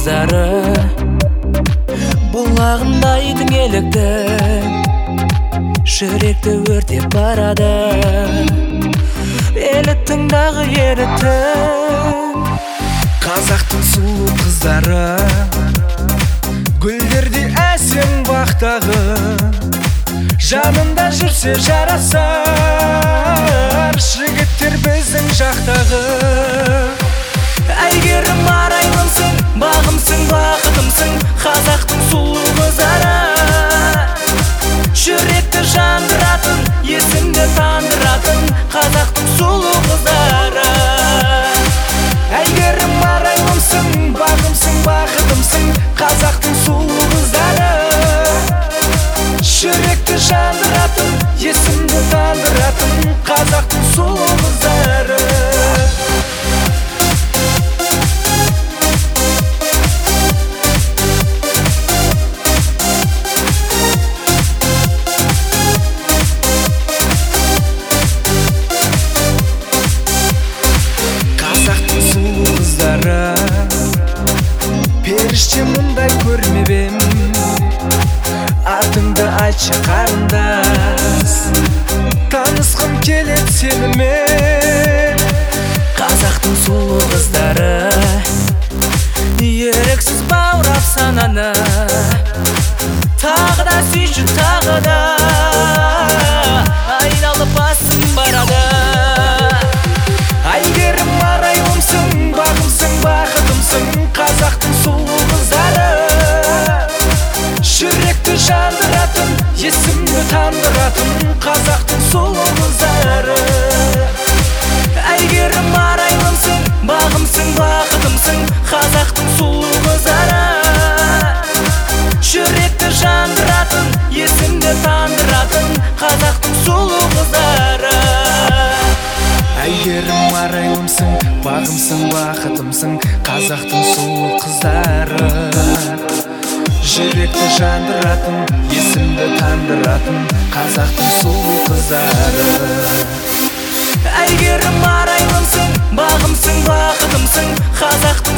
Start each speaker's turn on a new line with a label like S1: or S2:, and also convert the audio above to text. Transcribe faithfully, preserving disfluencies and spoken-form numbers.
S1: қыздары, бұлағындайдың еліктің, жүректі өртеп барады. Еліктіңдағы ерітің, қазақтың сұлу қыздары, гүлдердей әсем бақтағы, жанында жүрсе жарасар жігіттер біздің жақтағы. Әйгерім арайлымсың, бағымсың, бақытымсың, қазақтың сұлу қыздары, жүректі жандыратын, есімді тандыратын, қазақтың сұлу қыздары. Әйгерім арайлымсың, бағымсың, бақытымсың, қазақтың сұлу қыздары, жүректі жандыратын, есімді тандыратын, қазақтың сұлу қыздары. Қазақтың сұлу қыздары, періште мұндай көрмепем, атыңды айтшы қарындас, танысқым келеді сенімен. Қазақтың сұлу қыздары, еріксіз баурап сананы, тағы да сүйші, тағы да айналып басым барады. Әйгерім арайлымсың, бағымсың, бақытымсың, қазақтың сұлу қыздары, жүректі жандыратын, есімді тандыратын, қазақтың сұлу қыздары. Әйгерім арайлымсың, бағымсың, бақытымсың, қазақтың сұлу қыздары, жүректі жандыратын, есімді тандыратын, қазақтың сұлу қыздары. Әйгерім арайлымсың, бағымсың, бақытымсың, қазақтың сұлу қыздары, жүректі жандыратын, есімді тандыратын, қазақтың сұлу қыздары. Әйгерім арайлымсың, бағымсың, бақытымсың, қазақтың